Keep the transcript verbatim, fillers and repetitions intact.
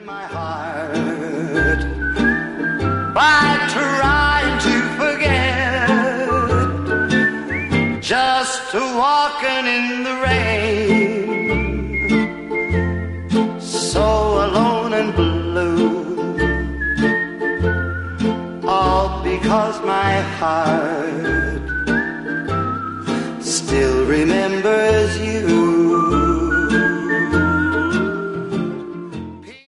my heart by trying to forget, just walking in the rain, so alone and blue, all because my heart